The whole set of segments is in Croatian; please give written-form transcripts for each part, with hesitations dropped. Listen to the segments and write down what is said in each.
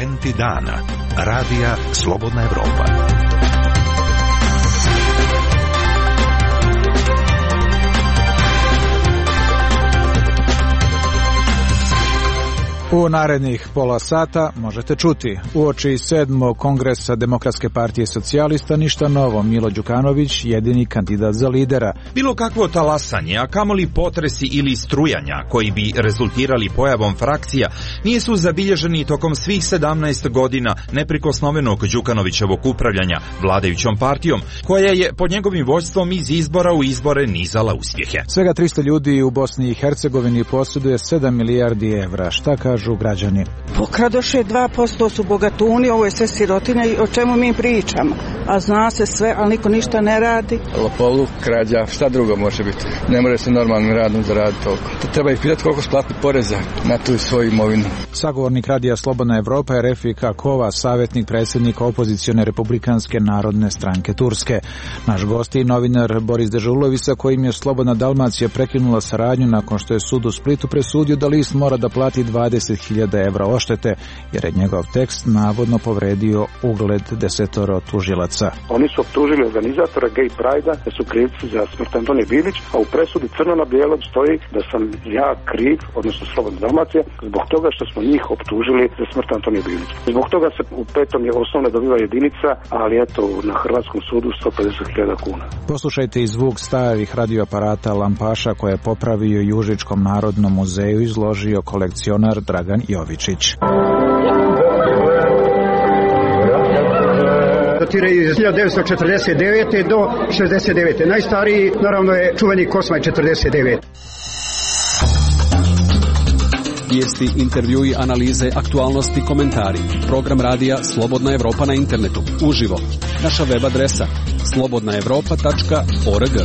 Momenti dana. Radija Slobodna Evropa. U narednih pola sata možete čuti: uoči 7. kongresa Demokratske partije socijalista ništa novo, Milo Đukanović jedini kandidat za lidera. Bilo kakvo talasanje, a kamoli potresi ili strujanja koji bi rezultirali pojavom frakcija nisu zabilježeni tokom svih 17 godina neprikosnovenog Đukanovićevog upravljanja vladajućom partijom, koja je pod njegovim vođstvom iz izbora u izbore nizala uspjehe. Svega 300 ljudi u Bosni i Hercegovini posjeduje 7 milijardi evra. Šta kažu građani? Pokradoše 2% su bogatuni, ovo je sve sirotinja i o čemu mi pričamo? A zna se sve, ali niko ništa ne radi. Lopovluk, krađa, šta drugo može biti? Ne može se normalnim radom zaraditi toliko. Treba ih pitati koliko splati poreza na tu svoju imovinu. Sagovornik Radija Slobodna Evropa je Refika Kova, savjetnik predsjednika opozicione Republikanske narodne stranke Turske. Naš gost je novinar Boris Dežulović, sa kojim je Slobodna Dalmacija prekinula saradnju nakon što je sud u Splitu presudio da list mora da plati 20.000 evra oštete, jer je njegov tekst navodno povredio ugled 10 tužilaca. Oni su optužili organizatora Gay Pride-a da su krivci za smrt Antonije Bilić, a u presudi crno na bijelom stoji da sam ja kriv, odnosno Slobodna Dalmacija, zbog toga što smo njih optužili za smrt Antonije Bilić. Zbog toga se u petom je osnovna dobiva jedinica, ali eto na Hrvatskom sudu 150.000 kuna. Poslušajte i zvuk starih radioaparata Lampaša koje je popravio i Užičkom narodnom muzeju izložio kolekcionar Dragan Jovičić. Datiraju iz 1949. do 69. Najstariji, naravno, je čuveni Kosmaj 49. Vijesti, intervjui, analize, aktualnosti, komentari. Program radija Slobodna Evropa na internetu. Uživo. Naša web adresa slobodnaevropa.org.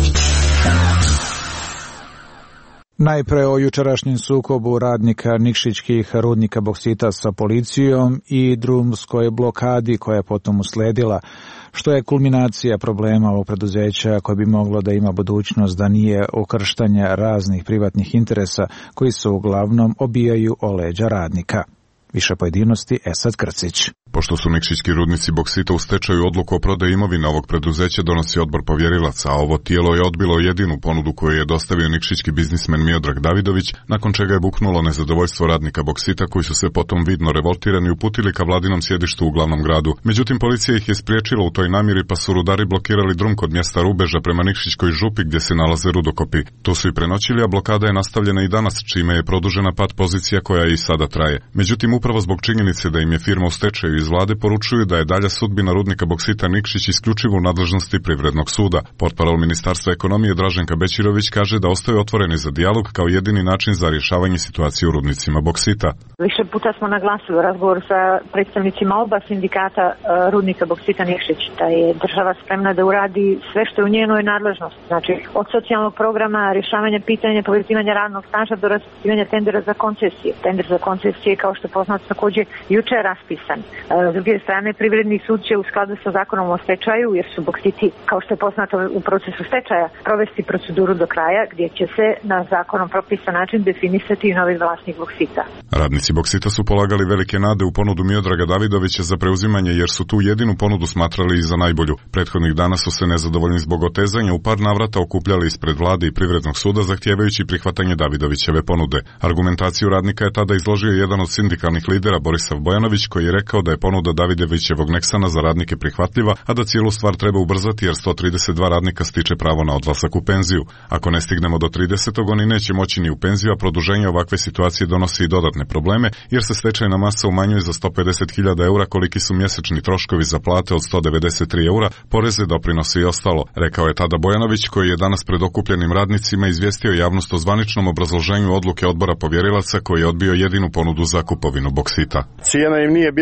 Najpre o jučerašnjem sukobu radnika nikšićkih rudnika boksita sa policijom i drumskoj blokadi koja je potom usledila, što je kulminacija problema ovog preduzeća koje bi moglo da ima budućnost da nije ukrštanja raznih privatnih interesa koji se uglavnom obijaju o leđa radnika. Više pojedinosti Esad Krcić. Pošto su nikšićki rudnici boksita u stečaju, odluku o prodaji imovine ovog preduzeća donosi odbor povjerilaca, a ovo tijelo je odbilo jedinu ponudu koju je dostavio nikšićki biznismen Miodrag Davidović, nakon čega je buknulo nezadovoljstvo radnika boksita koji su se potom vidno revoltirani uputili ka vladinom sjedištu u glavnom gradu. Međutim, policija ih je spriječila u toj namjeri, pa su rudari blokirali drum kod mjesta Rubeža prema Nikšićkoj župi gdje se nalaze rudokopi. Tu su i prenoćili, a blokada je nastavljena i danas, čime je produžena pad pozicija koja i sada traje. Međutim, upravo zbog činjenice da im je firma u stečaju, iz vlade poručuju da je dalja sudbina rudnika boksita Nikšić isključivo u nadležnosti Privrednog suda. Portparol Ministarstva ekonomije Draženka Bećirović kaže da ostaju otvoreni za dijalog kao jedini način za rješavanje situacije u rudnicima boksita. Više puta smo naglasili u razgovoru sa predstavnicima oba sindikata rudnika boksita Nikšić da je država spremna da uradi sve što je u njenoj nadležnosti. Znači, od socijalnog programa, rješavanja pitanja, povezivanja radnog staža do raspisivanja tendera za koncesije. Tender za koncesije, kao što je poznato, također juče je raspisan. S druge strane, Privredni sud će u skladu sa zakonom o stečaju, jer su boksiti, kao što je poznato u procesu stečaja, provesti proceduru do kraja gdje će se na zakonom propisan način definisati i novi vlasnik boksita. Radnici boksita su polagali velike nade u ponudu Miodraga Davidovića za preuzimanje, jer su tu jedinu ponudu smatrali i za najbolju. Prethodnih dana su se nezadovoljni zbog otezanja u par navrata okupljali ispred vlade i Privrednog suda zahtijevajući prihvatanje Davidovićeve ponude. Argumentaciju radnika je tada izložio jedan od sindikalnih lidera Borisav Bojanović, koji je rekao da je ponuda Davidovićevog Neksana za radnike prihvatljiva, a da cijelu stvar treba ubrzati jer 132 radnika stiče pravo na odlazak u penziju. Ako ne stignemo do 30. oni neće moći ni u penziju, a produženje ovakve situacije donosi i dodatne probleme jer se stečajna masa umanjuje za 150.000 eura koliki su mjesečni troškovi za plate od 193 eura, poreze, doprinose i ostalo, rekao je tada Bojanović, koji je danas pred okupljenim radnicima izvijestio javnost o zvaničnom obrazloženju odluke odbora povjerilaca koji je odbio jedinu ponudu za kupovinu boksita. Cijena im nije bila spor,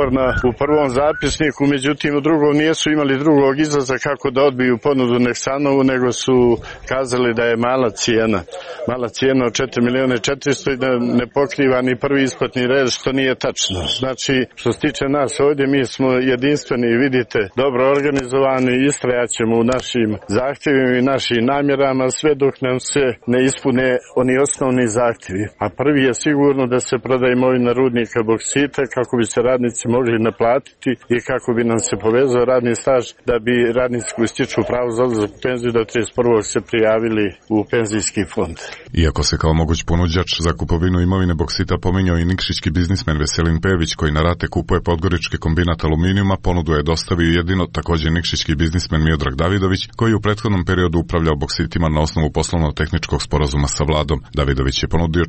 nesporna u prvom zapisniku, međutim u drugom nisu imali drugog izlaza kako da odbiju ponudu Neksanovu, nego su kazali da je mala cijena. Mala cijena od 4.400.000 i da ne pokriva ni prvi isplatni red, što nije tačno. Znači, što se tiče nas ovdje, mi smo jedinstveni, vidite, dobro organizovani, istrajaćemo u našim zahtjevima i našim namjerama sve dok nam se ne ispune oni osnovni zahtjevi. A prvi je sigurno da se prodaje imovina rudnika boksita kako bi se radnici mogli naplatiti i kako bi nam se povezao radni staž, da bi radnici koji stiču pravo za odlazak u penziju do 31. se prijavili u penzijski fond. Iako se kao moguć ponuđač za kupovinu imovine boksita pominjao i nikšićki biznismen Veselin Pejević, koji na rate kupuje podgorički kombinat aluminijuma, ponudu je dostavio jedino također nikšićki biznismen Miodrag Davidović, koji u prethodnom periodu upravljao boksitima na osnovu poslovno-tehničkog sporazuma sa vladom. Davidović je ponudio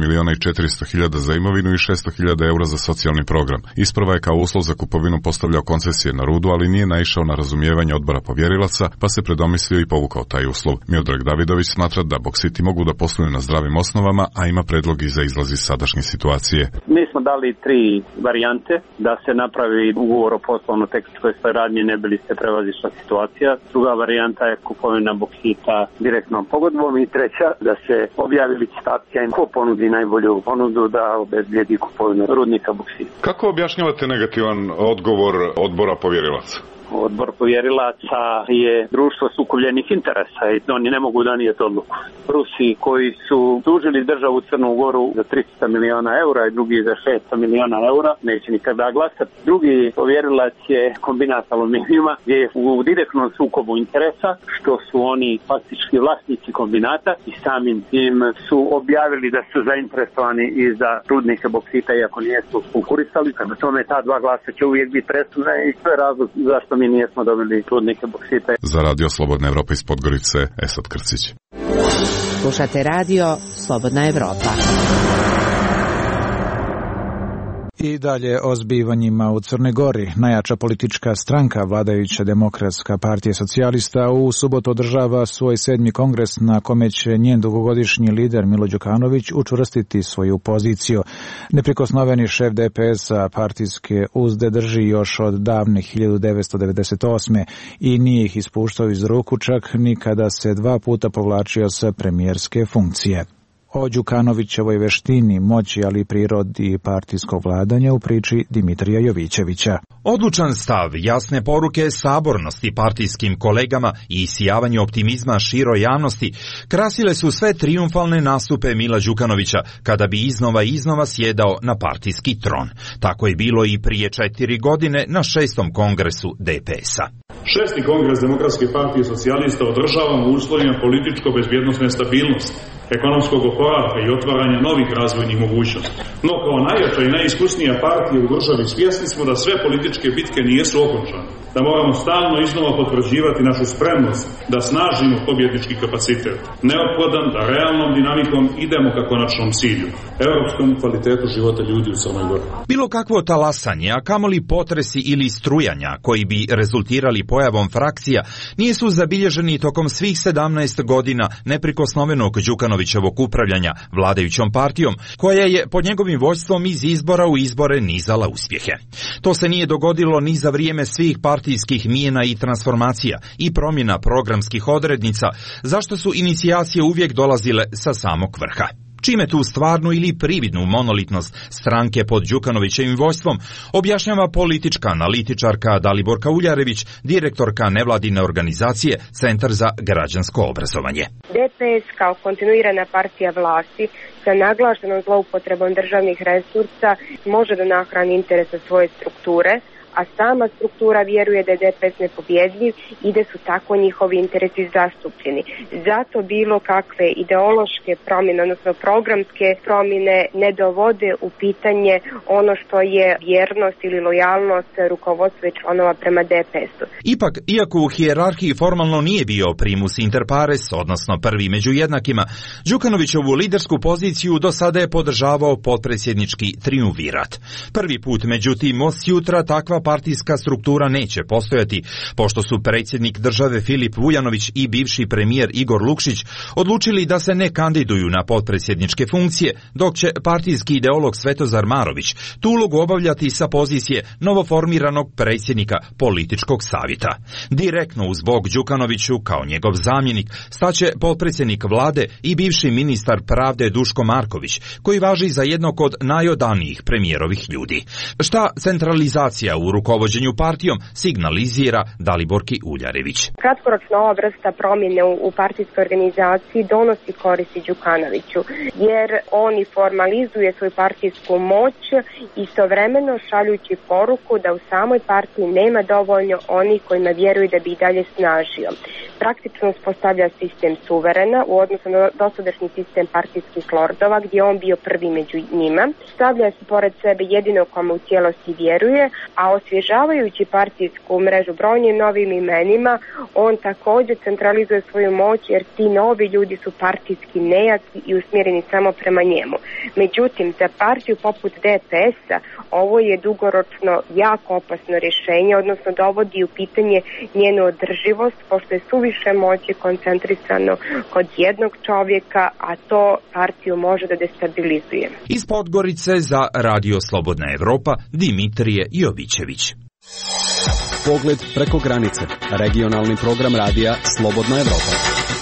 4.400.000 za imovinu i 600.000 eura za socijalni program. Isprva je kao uslov za kupovinu postavljao koncesije na rudu, ali nije naišao na razumijevanje odbora povjerilaca, pa se predomislio i povukao taj uslov. Miodrag Davidović smatra da boksiti mogu da posluju na zdravim osnovama, a ima predlog i za izlaz iz sadašnje situacije. Mi smo dali 3 varijante da se napravi ugovor o poslovno-tehničkoj saradnji, ne bi li se prevazišla situacija. Druga varijanta je kupovina boksita direktnom pogodbom i treća da se objavi licitacija i ko ponudi najbolju ponudu da obezbijedi kupovinu rudnika boksita. Kako objašnjavate negativan odgovor odbora povjerilaca? Odbor povjerilaca je društvo sukobljenih interesa i oni ne mogu donijeti odluku. Rusi koji su tužili državu Crnu Goru za 300 miliona eura i drugi za 600 miliona eura, neće nikada glasati. Drugi povjerilac je kombinat aluminijuma gdje je u direktnom sukobu interesa, što su oni faktički vlasnici kombinata i samim tim su objavili da su zainteresovani i za rudnike boksita, iako nijesu konkurisali. Kada tome ta 2 glasa će uvijek biti presudna i to je razlog zašto mi nijesmo dobili rudnike boksita. Za Radio Slobodna Evropa iz Podgorice, Esad Krcić. Slušate Radio Slobodna Evropa. I dalje o zbivanjima u Crnoj Gori. Najjača politička stranka, vladajuća Demokratska partija socijalista, u subotu održava svoj 7. kongres na kome će njen dugogodišnji lider Milo Đukanović učvrstiti svoju poziciju. Neprikosnoveni šef DPS-a partijske uzde drži još od davne 1998. i nije ih ispuštao iz ruku, čak ni kada se 2 puta povlačio sa premijerske funkcije. O Đukanovićevoj veštini, moći, ali i prirodi partijskog vladanja u priči Dimitrija Jovićevića. Odlučan stav, jasne poruke sabornosti partijskim kolegama i isijavanje optimizma široj javnosti krasile su sve trijumfalne nastupe Mila Đukanovića kada bi iznova sjedao na partijski tron. Tako je bilo i prije 4 godine na 6. kongresu DPS-a. 6. kongres Demokratske partije socijalista održavamo u uslovima političko-bezbjednostne stabilnosti, ekonomskog oporavka i otvaranja novih razvojnih mogućnosti. No kao najjača i najiskusnija partija u državi svjesni smo da sve političke bitke nijesu okončane, da moramo stalno iznova potvrđivati našu spremnost da snažimo pobjednički kapacitet, neophodan da realnom dinamikom idemo ka konačnom cilju, europskom kvalitetu života ljudi u Crnoj Gori. Bilo kakvo talasanje, a kamoli potresi ili strujanja koji bi rezultirali pojavom frakcija, nisu zabilježeni tokom svih 17 godina neprikosnovenog Đukanovićevog upravljanja vladajućom partijom, koja je pod njegovim vođstvom iz izbora u izbore nizala uspjehe. To se nije dogodilo ni za vrijeme svih partijskih mijena i transformacija i promjena programskih odrednica, zašto su inicijacije uvijek dolazile sa samog vrha. Čime tu stvarnu ili prividnu monolitnost stranke pod Đukanovićevim vođstvom objašnjava politička analitičarka Daliborka Uljarević, direktorka nevladine organizacije Centar za građansko obrazovanje. DPS kao kontinuirana partija vlasti sa naglašenom zloupotrebom državnih resursa može da nahrani interese svoje strukture, a sama struktura vjeruje da je DPS nepobjedljiv i da su tako njihovi interesi zastupljeni. Zato bilo kakve ideološke promjene, odnosno programske promjene, ne dovode u pitanje ono što je vjernost ili lojalnost rukovodstva i članova prema DPS-u. Ipak, iako u hijerarhiji formalno nije bio primus inter pares, odnosno prvi među jednakima, Đukanovićevu lidersku poziciju do sada je podržavao potpredsjednički triumvirat. Prvi put, međutim, od jutra takva jednopartijska struktura neće postojati, pošto su predsjednik države Filip Vujanović i bivši premijer Igor Lukšić odlučili da se ne kandiduju na potpredsjedničke funkcije, dok će partijski ideolog Svetozar Marović tu ulogu obavljati sa pozicije novoformiranog predsjednika političkog savjeta. Direktno uz bok Đukanoviću kao njegov zamjenik staće potpredsjednik vlade i bivši ministar pravde Duško Marković, koji važi za jednog od najodanijih premijerovih ljudi. Šta centralizacija u rukovođenju partijom signalizira Daliborki Uljarević? Kratkoročno ova vrsta promjene u partijskoj organizaciji donosi koristi Đukanoviću, jer oni formalizuje svoju partijsku moć, istovremeno šaljući poruku da u samoj partiji nema dovoljno onih kojima vjeruju da bi i dalje snažio. Praktično uspostavlja sistem suverena u odnosu na dosadašnji sistem partijskih lordova, gdje je on bio prvi među njima. Stavlja se pored sebe jedino kome u cijelosti vjeruje, a osvježavajući partijsku mrežu brojnim novim imenima, on također centralizuje svoju moć, jer ti novi ljudi su partijski nejaki i usmjereni samo prema njemu. Međutim, za partiju poput DPS-a ovo je dugoročno jako opasno rješenje, odnosno dovodi u pitanje njenu održivost, pošto je suviše moći koncentrisano kod jednog čovjeka, a to partiju može da destabilizuje. Iz Podgorice za Radio Slobodna Evropa, Dimitrije Jovićević. Pogled preko granice. Regionalni program radija Slobodna Evropa.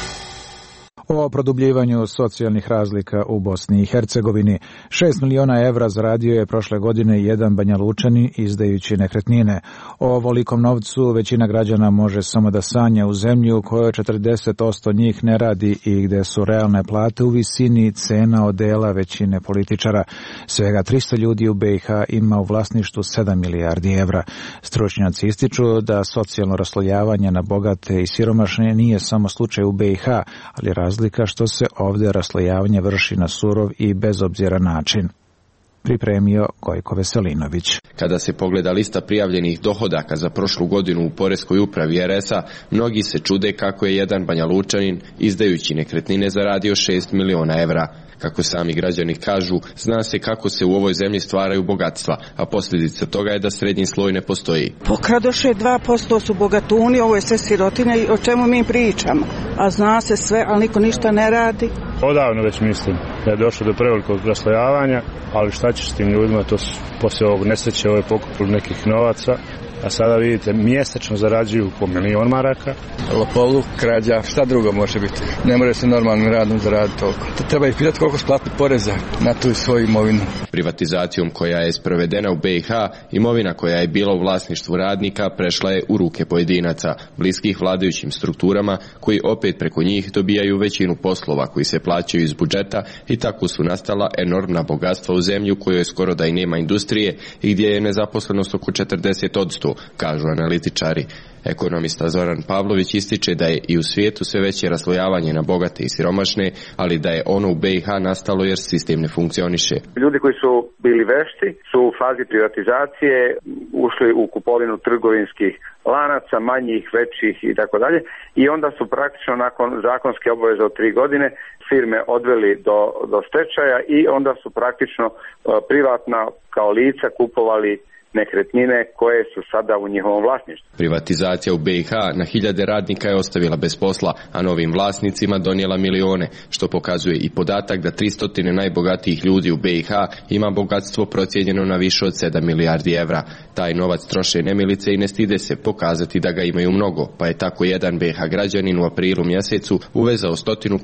O produbljivanju socijalnih razlika u Bosni i Hercegovini 6 miliona evra zaradio je prošle godine jedan Banjalučanin izdajući nekretnine. O ovolikom novcu većina građana može samo da sanja u zemlji u kojoj 40% njih ne radi i gde su realne plate u visini cena odela većine političara. Svega 300 ljudi u BiH ima u vlasništvu 7 milijardi evra. Stručnjaci ističu da socijalno raslojavanje na bogate i siromašne nije samo slučaj u BiH, ali razlika što se ovdje raslojavanje vrši na surov i bezobziran način. Pripremio Gojko Veselinović. Kada se pogleda lista prijavljenih dohodaka za prošlu godinu u Poreskoj upravi RS-a, mnogi se čude kako je jedan Banjalučanin izdajući nekretnine zaradio 6 miliona evra. Kako sami građani kažu, zna se kako se u ovoj zemlji stvaraju bogatstva, a posljedica toga je da srednji sloj ne postoji. Pokradoše 2% su bogatuni, ovo je sve sirotinja i o čemu mi pričamo. A zna se sve, ali niko ništa ne radi. Odavno već mislim da je došlo do prevelikog raslojavanja, ali šta će s tim ljudima, to su poslije ovog nesreće pokupili nekih novaca. A sada vidite, mjesečno zarađuju po 1 milion maraka. Lopovluk, krađa, šta drugo može biti? Ne može se normalnim radom zaraditi toliko. Treba ih pitati koliko splati poreza na tu svoju imovinu. Privatizacijom koja je sprovedena u BiH, imovina koja je bila u vlasništvu radnika prešla je u ruke pojedinaca, bliskih vladajućim strukturama, koji opet preko njih dobijaju većinu poslova koji se plaćaju iz budžeta i tako su nastala enormna bogatstva u zemlji u kojoj skoro da i nema industrije i gdje je nezaposlenost oko 40%. Kažu analitičari. Ekonomista Zoran Pavlović ističe da je i u svijetu sve veće raslojavanje na bogate i siromašne, ali da je ono u BiH nastalo jer sistem ne funkcioniše. Ljudi koji su bili vešti su u fazi privatizacije ušli u kupovinu trgovinskih lanaca, manjih, većih i tako dalje, i onda su praktično nakon zakonske obaveze od 3 godine firme odveli do stečaja i onda su praktično privatna kao lica kupovali nekretnine koje su sada u njihovom vlasništvu. Privatizacija u BiH na hiljade radnika je ostavila bez posla, a novim vlasnicima donijela milione, što pokazuje i podatak da 300 najbogatijih ljudi u BiH ima bogatstvo procijenjeno na više od 7 milijardi evra. Taj novac troše nemilice i ne stide se pokazati da ga imaju mnogo, pa je tako jedan BiH građanin u aprilu mjesecu uvezao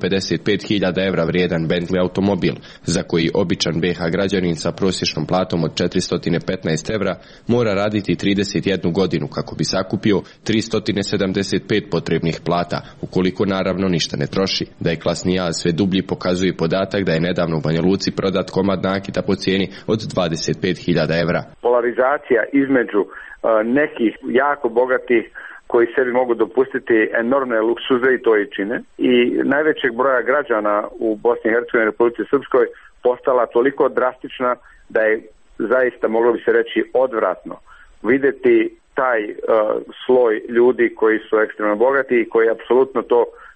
155.000 evra vrijedan Bentley automobil, za koji običan BiH građanin sa prosječnom platom od 415 evra mora raditi 31 godinu kako bi sakupio 375 potrebnih plata, ukoliko naravno ništa ne troši. Da je klasni jaz sve dublji pokazuje podatak da je nedavno u Banja Luci prodat komad nakita po cijeni od 25.000 evra. Polarizacija između nekih jako bogatih koji sebi mogu dopustiti enormne luksuze i to i čine, i najvećeg broja građana u Bosni i Hercegovini i Republici Srpskoj postala toliko drastična da je zaista, moglo bi se reći, odvratno vidjeti taj sloj ljudi koji su ekstremno bogati i koji apsolutno to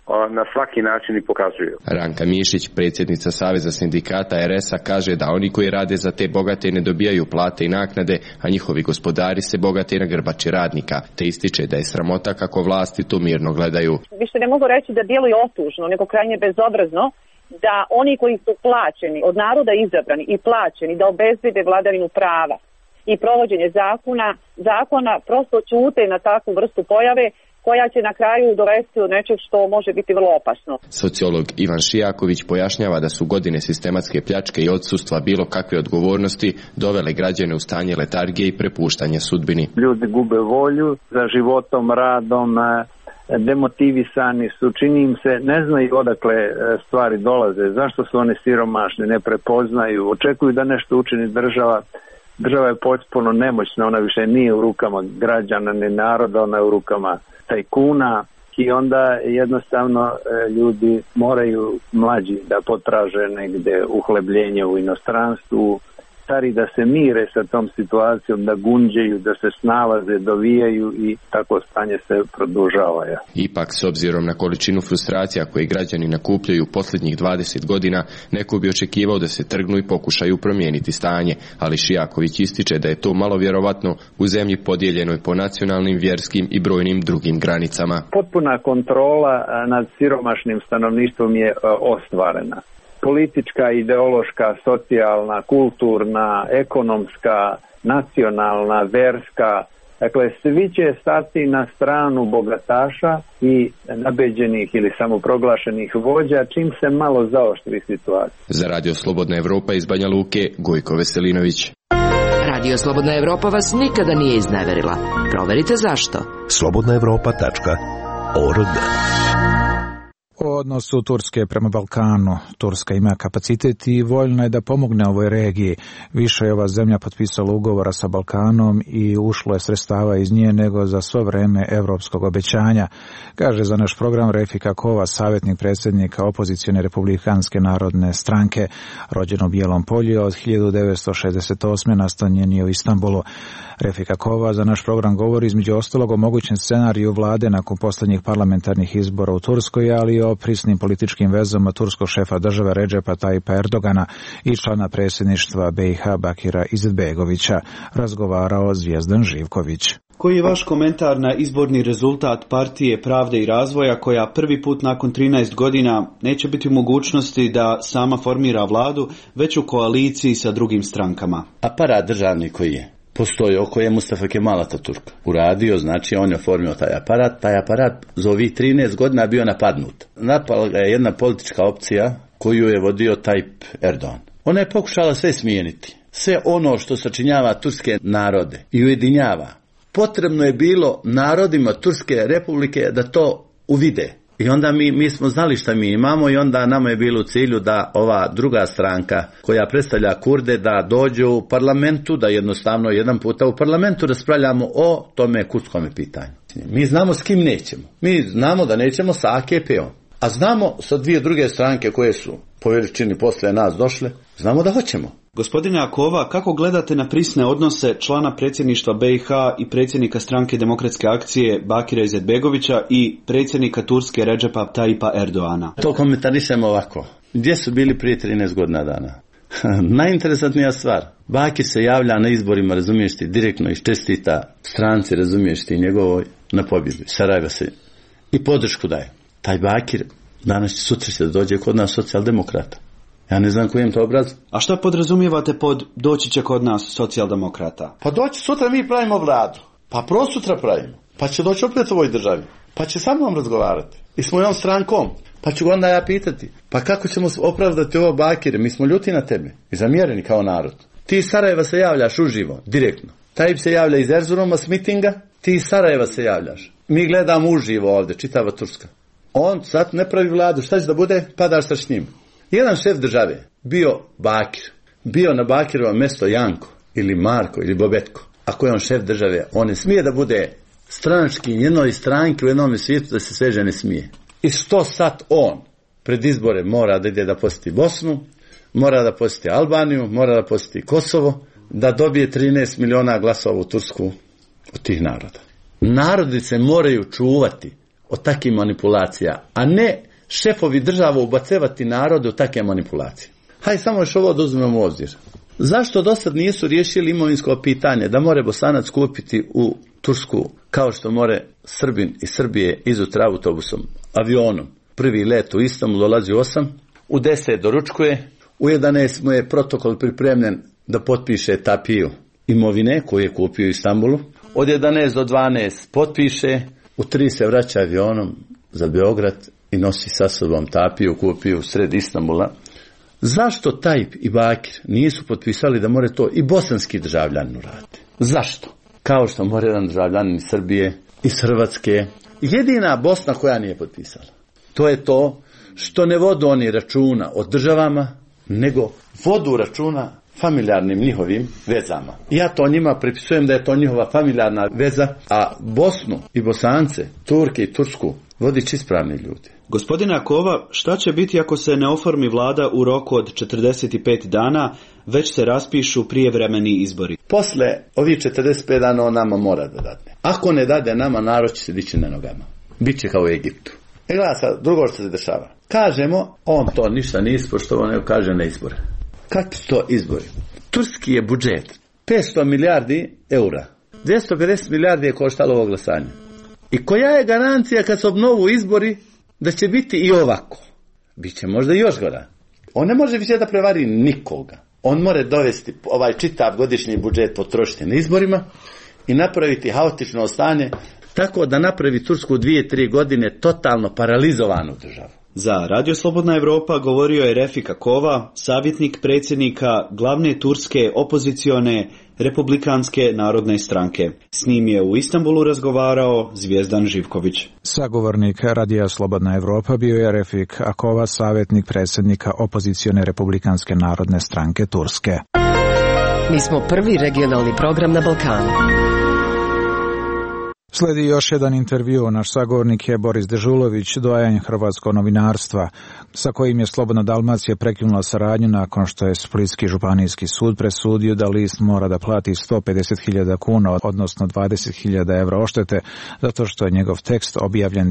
na svaki način i pokazuju. Ranka Mišić, predsjednica Saveza sindikata RS-a, kaže da oni koji rade za te bogate ne dobijaju plate i naknade, a njihovi gospodari se bogate na grbači radnika, te ističe da je sramota kako vlasti to mirno gledaju. Više ne mogu reći da djeluju otužno, nego krajnje bezobrazno, da oni koji su plaćeni, od naroda izabrani i plaćeni da obezbede vladavinu prava i provođenje zakona prosto ćute na takvu vrstu pojave koja će na kraju dovesti do nečeg što može biti vrlo opasno. Sociolog Ivan Šijaković pojašnjava da su godine sistematske pljačke i odsustva bilo kakve odgovornosti dovele građane u stanje letargije i prepuštanje sudbini. Ljudi gube volju za životom, radom, demotivisani su, čini im se, ne znaju odakle stvari dolaze, zašto su oni siromašni, ne prepoznaju, očekuju da nešto učini država. Država je potpuno nemoćna, ona više nije u rukama građana ni naroda, ona je u rukama tajkuna i onda jednostavno ljudi moraju mlađi da potraže negde uhlebljenje u inostranstvu, stari da se mire sa tom situacijom, da gunđeju, da se snalaze, dovijaju i tako stanje se produžava. Ipak, s obzirom na količinu frustracija koje građani nakupljaju posljednjih 20 godina, neko bi očekivao da se trgnu i pokušaju promijeniti stanje, ali Šijaković ističe da je to malo vjerovatno u zemlji podijeljenoj po nacionalnim, vjerskim i brojnim drugim granicama. Potpuna kontrola nad siromašnim stanovništvom je ostvarena. Politička, ideološka, socijalna, kulturna, ekonomska, nacionalna, verska, dakle svi će stati na stranu bogataša i nabeđenih ili samoproglašenih vođa čim se malo zaoštri situacija. Za Radio Slobodna Evropa iz Banja Luke, Gojko Veselinović. Radio Slobodna Evropa vas nikada nije izneverila. Proverite zašto. slobodnaevropa.org. O odnosu Turske prema Balkanu. Turska ima kapacitet i voljna je da pomogne ovoj regiji. Više je ova zemlja potpisala ugovora sa Balkanom i ušlo je sredstava iz nje nego za svo vreme evropskog obećanja, kaže za naš program Refika Kova, savjetnik predsjednika opozicione Republikanske narodne stranke. Rođen u Bijelom Polju od 1968. nastanjen je u Istanbulu. Refika Kova za naš program govori između ostalog o mogućem scenariju vlade nakon posljednjih parlamentarnih izbora u Turskoj, ali i o prisnim političkim vezama turskog šefa države Redžepa Tajipa Erdogana i člana predsjedništva BiH Bakira Izetbegovića. Razgovarao Zvijezdan Živković. Koji je vaš komentar na izborni rezultat Partije Pravde i Razvoja, koja prvi put nakon 13 godina neće biti u mogućnosti da sama formira vladu, već u koaliciji sa drugim strankama? Aparat državni koji je postoji, oko je Mustafa Kemal Ataturk uradio, znači on je oformio taj aparat za ovih 13 godina bio napadnut. Napala ga je jedna politička opcija koju je vodio Tayyip Erdogan. Ona je pokušala sve smijeniti. Sve ono što sačinjava turske narode i ujedinjava. Potrebno je bilo narodima Turske republike da to uvide. I onda mi smo znali šta mi imamo i onda nama je bilo u cilju da ova druga stranka koja predstavlja Kurde da dođe u parlamentu, da jednostavno jedan puta u parlamentu raspravljamo o tome kurdskom pitanju. Mi znamo s kim nećemo. Mi znamo da nećemo sa AKP-om. A znamo sa dvije druge stranke koje su po veličini poslije nas došle, znamo da hoćemo. Gospodine Akova, kako gledate na prisne odnose člana predsjedništva BiH i predsjednika stranke Demokratske akcije Bakira Izetbegovića i predsjednika Turske Redžepa Tajipa Erdogana? To komentarišemo ovako. Gdje su bili prije 13 godina dana? Najinteresantnija stvar. Bakir se javlja na izborima, razumiješ ti, direktno i čestita stranci, razumiješ ti, njegovoj na pobjedu. Sarajeva se i podršku daje. Taj Bakir danas sutra će da dođe kod nas socijaldemokrata. Ja ne znam kojem to obraz. A šta podrazumijevate pod doći će kod nas socijaldemokrata? Pa doći sutra mi pravimo vladu. Pa prosutra pravimo. Pa će doći opet u ovoj državi. Pa će sa mnom razgovarati. I s mojom strankom. Pa ću onda ja pitati. Pa kako ćemo opravdati ovo Bakire? Mi smo ljuti na tebe. I zamjereni kao narod. Ti iz Sarajeva se javljaš uživo, direktno. Tayyip se javlja iz Erzuruma s mitinga. Ti iz Sarajeva se javljaš. Mi gledamo uživo ovdje, čitava Turska. On sad ne pravi vladu. Šta će da bude? Padaš sa s njim. Jedan šef države bio Bakir. Bio na Bakirovo mjesto Janko ili Marko ili Bobetko. Ako je on šef države, on ne smije da bude stranački jednoj stranki u jednom svijetu, da se sveže ne smije. I što sad on pred izbore mora da ide da posjeti Bosnu, mora da posjeti Albaniju, mora da posjeti Kosovo, da dobije 13 miliona glasova u Tursku od tih naroda. Narodi se moraju čuvati od takvih manipulacija, a ne šefovi država ubacevati narodu u takve manipulacije. Hajde samo još ovo da uzmemo u obzir. Zašto do sad nisu riješili imovinsko pitanje da more Bosanac kupiti u Tursku kao što more Srbin iz Srbije izutra autobusom, avionom? Prvi let u Istanbul dolazi u 8, u 10 doručkuje, u 11 mu je protokol pripremljen da potpiše tapiju imovine koju je kupio u Istanbulu. Od 11 do 12 potpiše, u 3 se vraća avionom za Beograd i nosi sa sobom tapiju kupio u sred Istanbula. Zašto Tajip i Bakir nisu potpisali da more to i bosanski državljanin uradi? Zašto? Kao što more jedan državljanin iz Srbije, iz Hrvatske. Jedina Bosna koja nije potpisala. To je to što ne vodu oni računa o državama, nego vodu računa familijarnim njihovim vezama. Ja to njima pripisujem da je to njihova familijarna veza, a Bosnu i Bosance, Turke i Tursku vodi ispravni ljudi. Gospodine Akova, šta će biti ako se ne oformi vlada u roku od 45 dana, već se raspišu prijevremeni izbori? Posle ovih 45 dana on nama mora da dadne. Ako ne dade nama, narod će se dići na nogama. Biće kao u Egiptu. Gleda sad, drugo što se dešava. Kažemo, on to ništa nije ispoštovao, nego kaže na izbore. Kakvi su to izbori? Turski je budžet 500 milijardi eura. 250 milijardi je koštalo ovo glasanje. I koja je garancija kad se obnovu izbori da će biti i ovako? Biće možda još gora. On ne može više da prevari nikoga. On mora dovesti ovaj čitav godišnji budžet potrošiti na izborima i napraviti haotično stanje tako da napravi Tursku 2-3 godine totalno paralizovanu državu. Za Radio Slobodna Evropa govorio je Refik Akova, savjetnik predsjednika glavne turske opozicione Republikanske narodne stranke. S njim je u Istanbulu razgovarao Zvijezdan Živković. Sagovornik Radija Slobodna Evropa bio je Refik Akova, savjetnik predsjednika opozicione Republikanske narodne stranke Turske. Mi smo prvi regionalni program na Balkanu. Sledi još jedan intervju. Naš sagovornik je Boris Dežulović, doajan hrvatskog novinarstva, sa kojim je Slobodna Dalmacija prekinula saradnju nakon što je Splitski županijski sud presudio da list mora da plati 150.000 kuna, odnosno 20.000 evra odštete, zato što je njegov tekst objavljen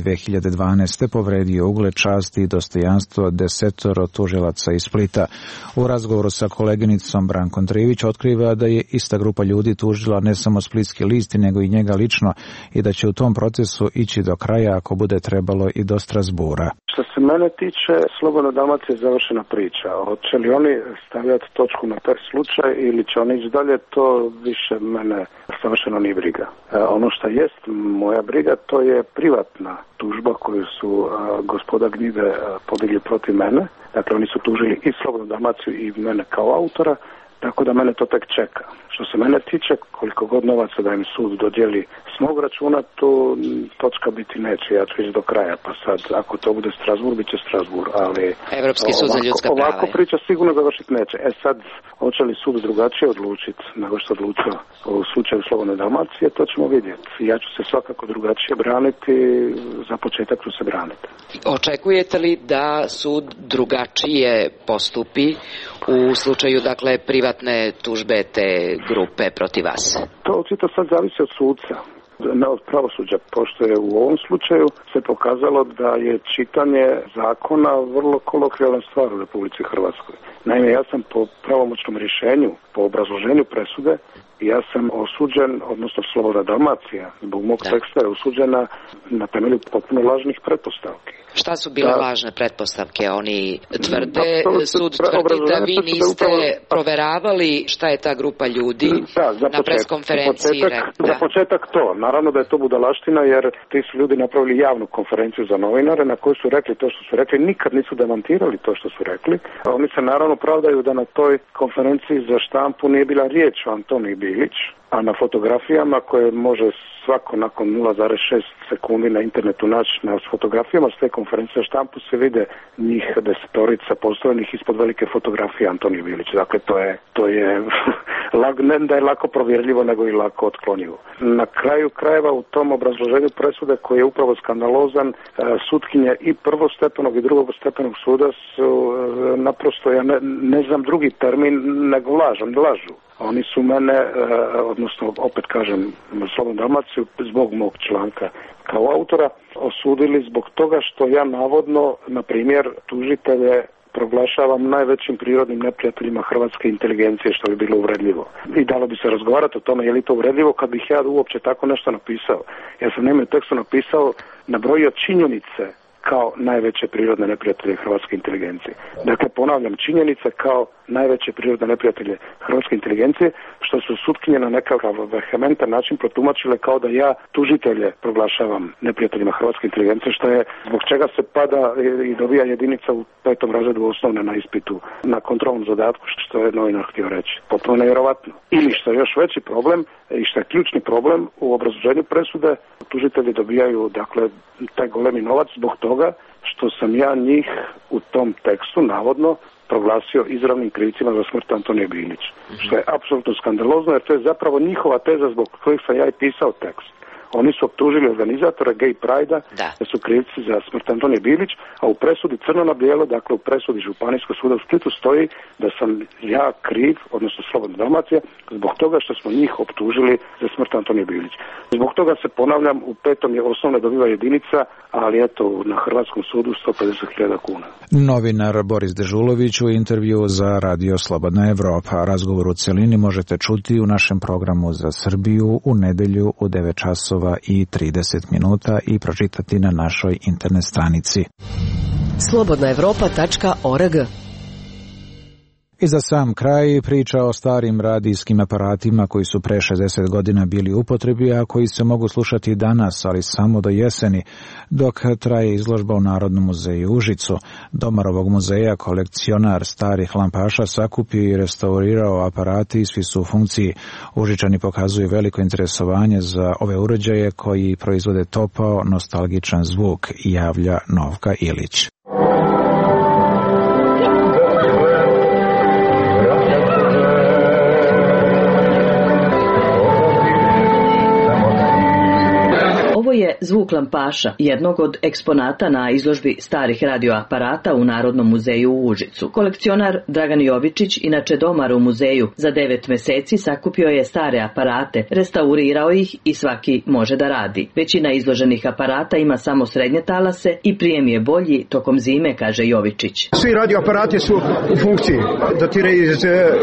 2012. povredio ugled, čast i dostojanstvo 10 tužilaca iz Splita. U razgovoru sa koleginicom Brankom Trivić otkriva da je ista grupa ljudi tužila ne samo Splitski list, nego i njega lično, i da će u tom procesu ići do kraja ako bude trebalo i do Strasbura. Što se mene tiče, Slobodna Dalmacija je završena priča. Hoće li oni stavljati točku na taj slučaj ili će oni ići dalje, to više mene savršeno nije briga. Ono što jest moja briga, to je privatna tužba koju su gospoda Gnjide podigli protiv mene. Dakle, oni su tužili i Slobodnu Dalmaciju i mene kao autora, tako da mene to tek čeka. Što se mene tiče, koliko god novaca da im sud dodijeli s mog računa, to točka biti neće. Ja ću ići do kraja, pa sad, ako to bude Strasbourg, bit će Strasbourg, ali Evropski sud za ljudska prava. Ovako priča sigurno završiti neće. Sad, hoće li sud drugačije odlučiti nego što odlučio u slučaju Slobodne Dalmacije, to ćemo vidjeti. Ja ću se svakako drugačije braniti, za početak ću se braniti. Očekujete li da sud drugačije postupi u slučaju, dakle, privatne tužbe te grupe protiv vas? To očito sad zavisi od sudca, ne od pravosuđa, pošto je u ovom slučaju se pokazalo da je čitanje zakona vrlo kolokvijalna stvar u Republici Hrvatskoj. Naime, ja sam po pravomoćnom rješenju, po obrazloženju presude, ja sam osuđen, odnosno Slobodna Dalmacija, zbog mog teksta je osuđena na temelju potpuno lažnih pretpostavki. Šta su bile lažne pretpostavke? Oni tvrde, sud tvrdi da vi niste proveravali šta je ta grupa ljudi na preskonferenciji. Za početak to. Naravno da je to budalaština, jer ti su ljudi napravili javnu konferenciju za novinare na kojoj su rekli to što su rekli, nikad nisu demantirali to što su rekli. Oni se naravno pravdaju da na toj konferenciji za štampu nije bila riječ o Antoniji Bilić, a na fotografijama koje može svako nakon 0,6 sekundi na internetu naći, na fotografijama s te konferencije za štampu se vide njih 10 postavljenih ispod velike fotografije Antonije Bilić. Dakle, to je ne da je lako provjerljivo, nego i lako otklonivo. Na kraju krajeva u tom obrazloženju presude koji je upravo skandalozan, sutkinje i prvostepenog i drugostepenog suda su naprosto, ja ne znam drugi termin, nego lažu. Oni su mene, odnosno opet kažem Slobodnu Dalmaciju, zbog mog članka kao autora, osudili zbog toga što ja navodno, na primjer, tužitelje proglašavam najvećim prirodnim neprijateljima hrvatske inteligencije, što bi bilo uvredljivo. I dalo bi se razgovarati o tome je li to uvredljivo kad bih ja uopće tako nešto napisao. Ja sam naime u tekstu nabrojio činjenice kao najveće prirodne neprijatelje hrvatske inteligencije. Dakle, ponavljam, činjenice kao najveće prirodne neprijatelje hrvatske inteligencije, što su sutkinje na nekakav vehementan način protumačile kao da ja tužitelje proglašavam neprijateljima hrvatske inteligencije, što je zbog čega se pada i dobija jedinica u 5. razredu osnovne na ispitu na kontrolnom zadatku, što je novinar htio reći. Potpuno nevjerovatno. Ili što je još veći problem i što je ključni problem u obrazloženju presude, tužitelji dobijaju dakle taj golemi novac zbog toga što sam ja njih u tom tekstu navodno proglasio izravnim krivcima za smrt Antonije Bilić. Što je apsolutno skandalozno, jer to je zapravo njihova teza zbog kojih sam ja i pisao tekst. Oni su optužili organizatore Gay Pride-a da su krivci za smrt Antonije Bilić, a u presudi crno na bijelo, dakle u presudi Županijskog suda u Splitu stoji da sam ja kriv, odnosno Slobodna Dalmacija, zbog toga što smo njih optužili za smrt Antonije Bilić. Zbog toga se, ponavljam, u 5. je osnovne dobiva jedinica, ali eto na Hrvatskom sudu 150.000 kuna. Novinar Boris Dežulović u intervju za Radio Slobodna Evropa. Razgovor u celini možete čuti u našem programu za Srbiju u nedelju u 9 časova i 30 minuta i pročitati na našoj internet stranici. slobodnaevropa.org. I za sam kraj priča o starim radijskim aparatima koji su pre 60 godina bili u upotrebi, a koji se mogu slušati danas, ali samo do jeseni, dok traje izložba u Narodnom muzeju u Užicu. Domar ovog muzeja, kolekcionar starih lampaša, sakupio i restaurirao aparati i svi su u funkciji. Užičani pokazuju veliko interesovanje za ove uređaje koji proizvode topao, nostalgičan zvuk, javlja Novka Ilić. Ovo je zvuk lampaša, jednog od eksponata na izložbi starih radioaparata u Narodnom muzeju u Užicu. Kolekcionar Dragan Jovičić, inače domar u muzeju, za 9 meseci sakupio je stare aparate, restaurirao ih i svaki može da radi. Većina izloženih aparata ima samo srednje talase i prijem je bolji tokom zime, kaže Jovičić. Svi radioaparati su u funkciji, datiraju iz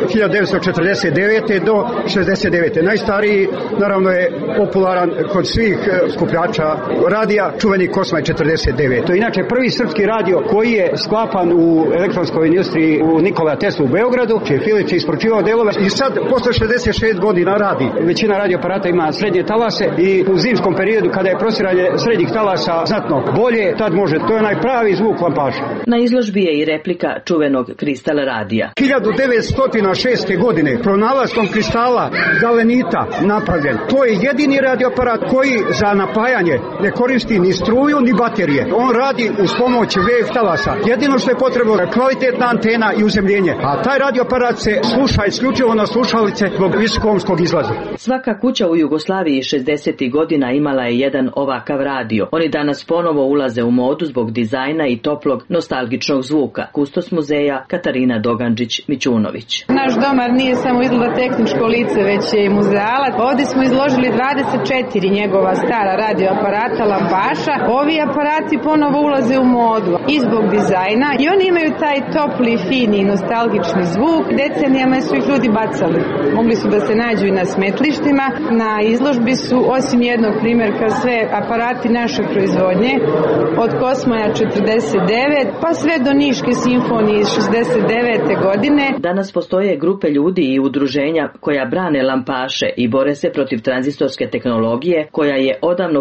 1949. do 69. Najstariji, naravno, je popularan kod svih skupljača radija, čuveni Kosmaj 49. To je inače prvi srpski radio koji je sklapan u elektronskoj industriji u Nikola Tesla u Beogradu, čiji Filić je isporučivao delove i sad posle 66 godina radi. Većina radioaparata ima srednje talase i u zimskom periodu kada je prostiranje srednjih talasa znatno bolje, tad može. To je onaj pravi zvuk lampaša. Na izložbi je i replika čuvenog Kristal radija. 1906. godine pronalaskom kristala galenita napravljen. To je jedini radioaparat koji za napajanje ne koristi ni struju ni baterije. On radi uz pomoć wave talasa. Jedino što je potrebno je kvalitetna antena i uzemljenje. A taj radioaparat se sluša isključivo na slušalice zbog visokohomskog izlaza. Svaka kuća u Jugoslaviji 60. godina imala je jedan ovakav radio. Oni danas ponovo ulaze u modu zbog dizajna i toplog nostalgičnog zvuka. Kustos muzeja Katarina Dogančić-Mićunović. Naš domar nije samo izgleda tehničko lice, već je i muzealac. Ovdje smo izložili 24 njegova stara radioaparata, lampaša. Ovi aparati ponovo ulaze u modu i zbog dizajna i oni imaju taj topli, fini, nostalgični zvuk. Decenijama su ih ljudi bacali. Mogli su da se nađu i na smetlištima. Na izložbi su, osim jednog primjerka, sve aparati naše proizvodnje, od Kosmaja 49 pa sve do Niške simfonije iz 69. godine. Danas postoje grupe ljudi i udruženja koja brane lampaše i bore se protiv tranzistorske tehnologije koja je odavno pobedila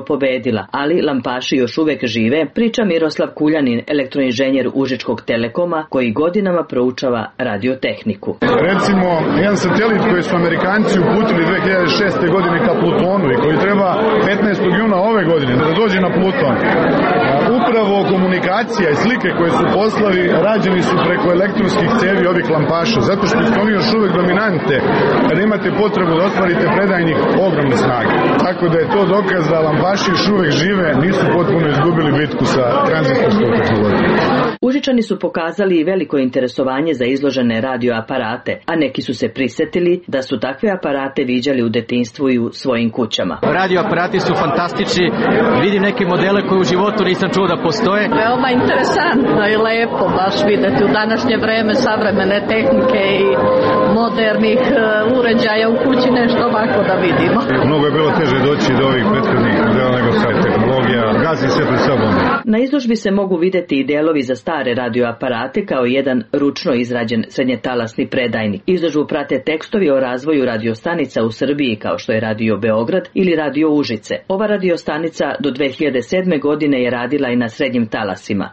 usledila, ali lampaši još uvek žive, priča Miroslav Kuljanin, elektroinženjer Užičkog Telekoma, koji godinama proučava radiotehniku. Recimo, jedan satelit koji su Amerikanci uputili 2006. godine ka Plutonu i koji treba 15. juna ove godine da dođe na Pluton. Upravo komunikacija i slike koje su poslali rađeni su preko elektronskih cevi ovih lampaša, zato što su oni još uvek dominante kada imate potrebu da ostvarite predajnik ogromne snage. Tako da je to dokaz da lampaši još uvek žive, nisu potpuno izgubili bitku sa tranzistorskom tehnologijom. Užičani su pokazali veliko interesovanje za izložene radioaparate, a neki su se prisetili da su takve aparate viđali u detinjstvu i u svojim kućama. Radioaparati su fantastični, vidim neke modele koje u životu nisam čuo da postoje. Veoma interesantno i lepo baš videti u današnje vreme savremene tehnike i modernih uređaja u kući, nešto ovako da vidimo. Mnogo je bilo teže doći do ovih prethodnih modela nego sad tehnologija, gazi sve pred sobom. Na izložbi se mogu videti i delovi za stare radioaparate kao jedan ručno izrađen srednjetalasni predajnik. Izložbu prate tekstovi o razvoju radiostanica u Srbiji kao što je Radio Beograd ili Radio Užice. Ova radiostanica do 2007. godine je radila i na srednjim talasima.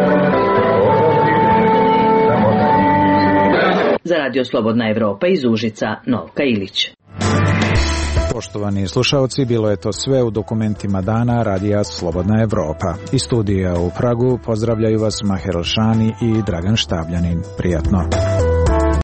Za Radio Slobodna Evropa iz Užica, Novka Ilić. Poštovani slušalci, bilo je to sve u dokumentima dana Radija Slobodna Evropa. Iz studija u Pragu pozdravljaju vas Maher Elšani i Dragan Štabljanin. Prijatno.